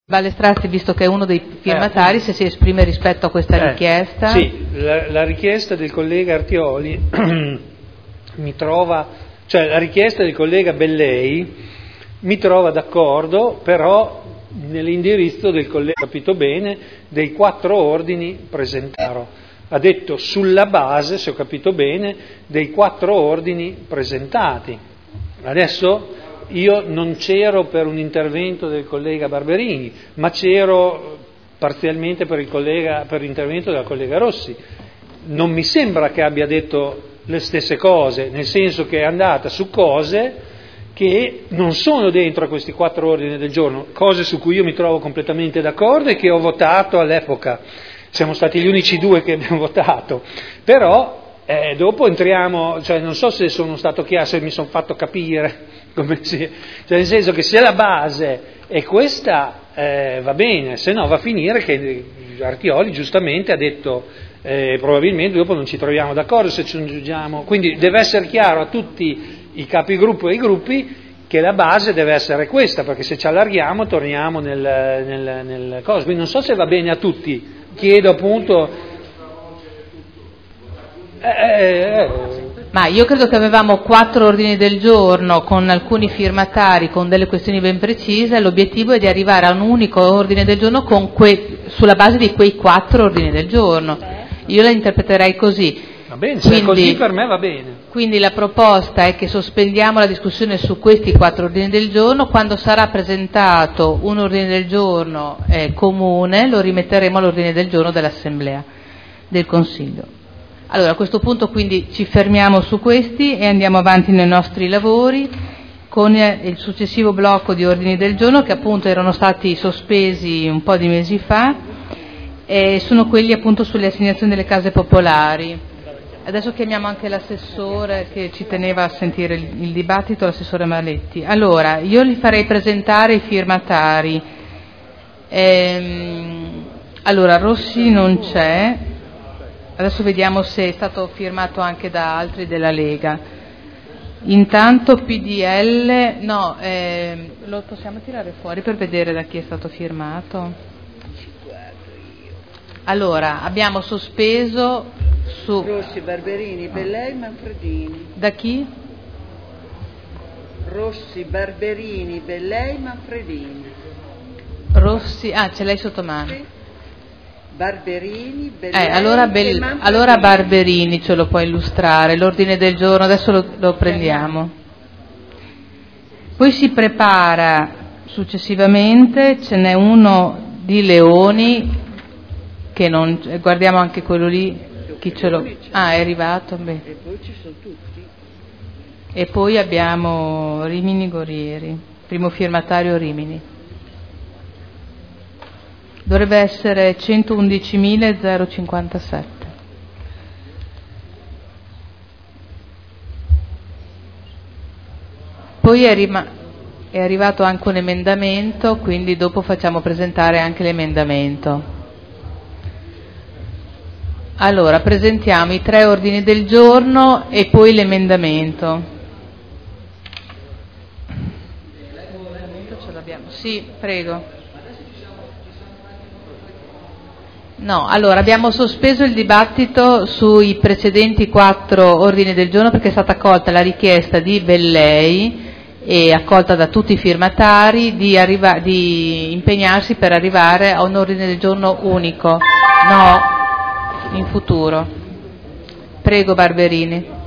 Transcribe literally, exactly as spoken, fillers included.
Ballestrassi, visto che è uno dei firmatari, eh, se si esprime rispetto a questa eh, richiesta. Sì, la, la richiesta del collega Artioli mi trova, cioè la richiesta del collega Bellei mi trova d'accordo, però nell'indirizzo del collega, capito bene, dei quattro ordini presentati. Ha detto sulla base, se ho capito bene, dei quattro ordini presentati. Adesso io non c'ero per un intervento del collega Barberini, ma c'ero parzialmente per, il collega, per l'intervento della collega Rossi. Non mi sembra che abbia detto le stesse cose, nel senso che è andata su cose che non sono dentro a questi quattro ordini del giorno, cose su cui io mi trovo completamente d'accordo e che ho votato all'epoca. Siamo stati gli unici due che abbiamo votato, però eh, dopo entriamo, cioè non so se sono stato chiaro, se mi sono fatto capire, come si, cioè nel senso che se la base è questa eh, va bene, se no va a finire che Artioli giustamente ha detto eh, probabilmente dopo non ci troviamo d'accordo se ci giungiamo, quindi deve essere chiaro a tutti i capigruppo e i gruppi che la base deve essere questa, perché se ci allarghiamo torniamo nel, nel, nel coso, quindi non so se va bene a tutti, chiedo appunto eh, eh, ma io credo che avevamo quattro ordini del giorno con alcuni firmatari con delle questioni ben precise, l'obiettivo è di arrivare a un unico ordine del giorno con que, sulla base di quei quattro ordini del giorno, io la interpreterei così. Va bene, se è così per me va bene. Quindi la proposta è che sospendiamo la discussione su questi quattro ordini del giorno, quando sarà presentato un ordine del giorno eh, comune lo rimetteremo all'ordine del giorno dell'Assemblea del Consiglio. Allora a questo punto quindi ci fermiamo su questi e andiamo avanti nei nostri lavori con il successivo blocco di ordini del giorno che appunto erano stati sospesi un po' di mesi fa e sono quelli appunto sulle assegnazioni delle case popolari. Adesso chiamiamo anche l'assessore che ci teneva a sentire il, il dibattito, l'assessore Maletti. Allora, io li farei presentare i firmatari. Ehm, allora, Rossi non c'è, adesso vediamo se è stato firmato anche da altri della Lega. Intanto P D L, no, ehm, lo possiamo tirare fuori per vedere da chi è stato firmato? Allora, abbiamo sospeso su Rossi, Barberini, Bellei, Manfredini. Da chi? Rossi, Barberini, Bellei, Manfredini. Rossi, ah, ce l'hai sotto mano? Sì. Barberini, Bellei eh, allora, Be- e Manfredini. allora Barberini ce lo puoi illustrare, l'ordine del giorno, adesso lo, lo prendiamo. Poi si prepara successivamente, ce n'è uno di Leoni, che non, guardiamo anche quello lì. Chi ce lo... Ah, è arrivato? Beh. E poi ci sono tutti. E poi abbiamo Rimini Gorieri, primo firmatario Rimini. Dovrebbe essere centoundicimila cinquantasette. Poi è, rima... è arrivato anche un emendamento, quindi dopo facciamo presentare anche l'emendamento. Allora, presentiamo i tre ordini del giorno e poi l'emendamento. L'emendamento ce l'abbiamo? Sì, prego. No, allora abbiamo sospeso il dibattito sui precedenti quattro ordini del giorno perché è stata accolta la richiesta di Bellei e accolta da tutti i firmatari di, arriva- di impegnarsi per arrivare a un ordine del giorno unico. No. In futuro. Prego Barberini.